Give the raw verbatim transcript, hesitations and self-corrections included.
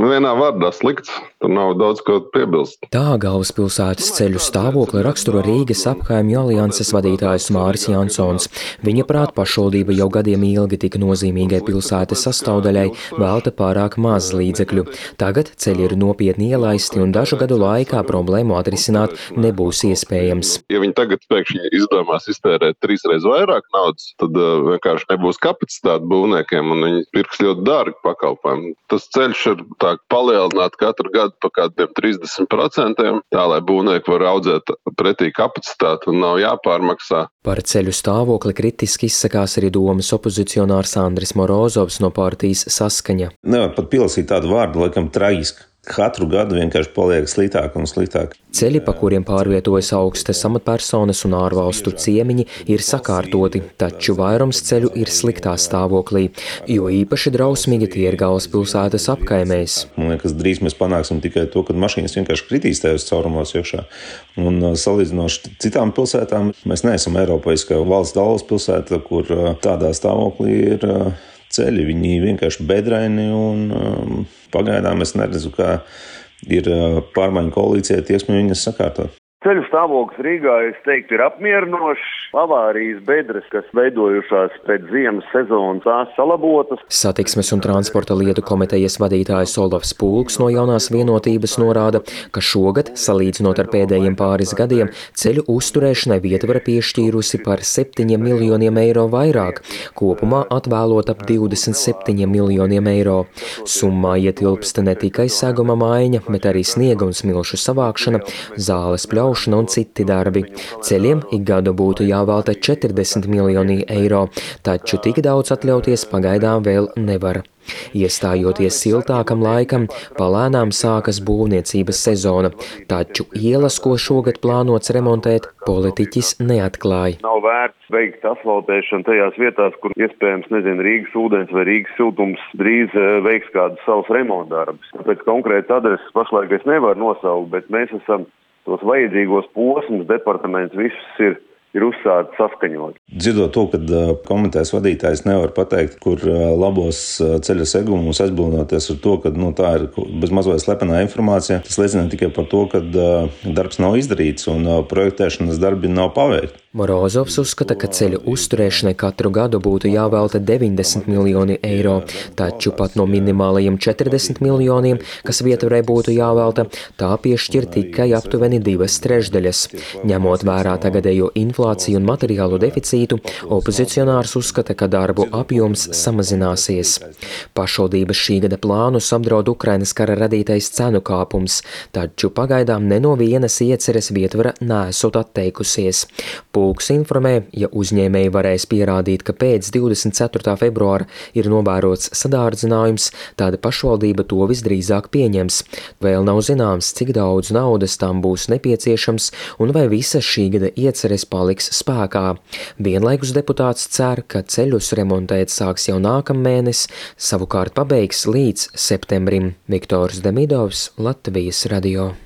vienā vārdā slikts, tur nav daudz ko piebilst. Tā galvaspilsētas ceļu stāvokli raksturo Rīgas apkaimju alianses vadītājs Māris Jansons. Viņa prāt pašvaldība jau gadiem ilgi tik nozīmīgai pilsētas sastāvdaļai velta pārāk maz līdzekļu. Tagad ceļi ir nopietni ielaisti un dažu gadu laikā problēmu atrisināt nebūs iespējams. Ja viņi tagad pēkšņi izdomās iztērēt trīsreiz vairāk naudas, tad uh, vienkārši nebūs kapacitāte būvniekiem un viņi pirks ļoti dārgi pakalpojumi. Tas ceļš ir tā palielināt katru gadu pa kādiem trīsdesmit procentiem, tā lai būvnieki var audzēt pretī kapacitāti un nav jāpārmaksā. Par ceļu stāvokli kritiski izsakās arī domas opozicionārs Andris Morozovs no partijas Saskaņa. Nevar pat pielasīt tādu vārdu, laikam traģiski. Katru gadu vienkārši paliek sliktāk un sliktāk. Ceļi, pa kuriem pārvietojas augstas amatpersonas un ārvalstu ciemiņi, ir sakārtoti, taču vairums ceļu ir sliktā stāvoklī, jo īpaši drausmīgi tie ir galvaspilsētas apkaimēs. Man liekas, drīz mēs panāksim tikai to, ka mašīnas vienkārši kritīs tajos caurumos iekšā. Un salīdzinoši citām pilsētām, mēs neesam Eiropaiskā valsts galvaspilsēta, kur tādā stāvoklī ir ceļi, viņi vienkārši bedraini un um, pagaidām es neredzu, kā ir pārmaiņu koalīcijai tieksmi viņas sakārtot. Ceļu stāvoklis Rīgā, es teiktu, ir apmierinošs. Avārijas bedres, kas veidojušās pēc ziemas sezonas, tās salabotas. Satiksmes un transporta lietu komitejas vadītājs Olafs Pulks no Jaunās vienotības norāda, ka šogad, salīdzinot ar pēdējiem pāris gadiem, ceļu uzturēšanai vietvara piešķīrusi par septiņiem miljoniem eiro vairāk, kopumā atvēlot ap divdesmit septiņiem miljoniem eiro. Summā ietilpst ne tikai seguma maiņa, bet arī sniega un smilšu savākšana, zāles pļaušana un citi darbi. Ceļiem ik gadu būtu jāvelta četrdesmit miljoni eiro, taču tik daudz atļauties pagaidām vēl nevar. Iestājoties siltākam laikam, palēnām sākas būvniecības sezona, taču ielas, ko šogad plānots remontēt, politiķis neatklāja. Nav vērts veikt asfaltēšanu tajās vietās, kur iespējams, nezinu, Rīgas ūdens vai Rīgas siltums drīz veiks kādus savus remontdarbus. Tāpēc konkrēti adreses pašlaik es nevaru nosaukt, bet mēs esam tos vajadzīgos posmus, departaments visus ir, ir uzsācis saskaņot. Dzirdot to, kad komitejas vadītājs nevar pateikt, kur labos ceļa segumus aizbildinoties ar to, ka nu, tā ir bez mazliet slepenā informācija, tas liecina tikai par to, ka darbs nav izdarīts un projektēšanas darbi nav paveikti. Morozovs uzskata, ka ceļu uzturēšanai katru gadu būtu jāvelta deviņdesmit miljoni eiro, taču pat no minimālajiem četrdesmit miljoniem, kas vietvarai būtu jāvelta, tā piešķir tikai aptuveni divas trešdaļas. Ņemot vērā tagadējo inflāciju un materiālu deficītu, opozicionārs uzskata, ka darbu apjoms samazināsies. Pašvaldības šī gada plānus apdraud Ukrainas kara radītais cenu kāpums, taču pagaidām ne no vienas ieceres vietvara neesot atteikusies. Pulks informē, ja uzņēmēji varēs pierādīt, ka pēc divdesmit ceturtā februāra ir novērots sadārdzinājums, tāda pašvaldība to visdrīzāk pieņems. Vēl nav zināms, cik daudz naudas tam būs nepieciešams un vai visas šī gada ieceres paliks spēkā. Vienlaikus deputāts cer, ka ceļus remontēt sāks jau nākamēnes, savukārt pabeigs līdz septembrim. Viktors Demidovs, Latvijas radio.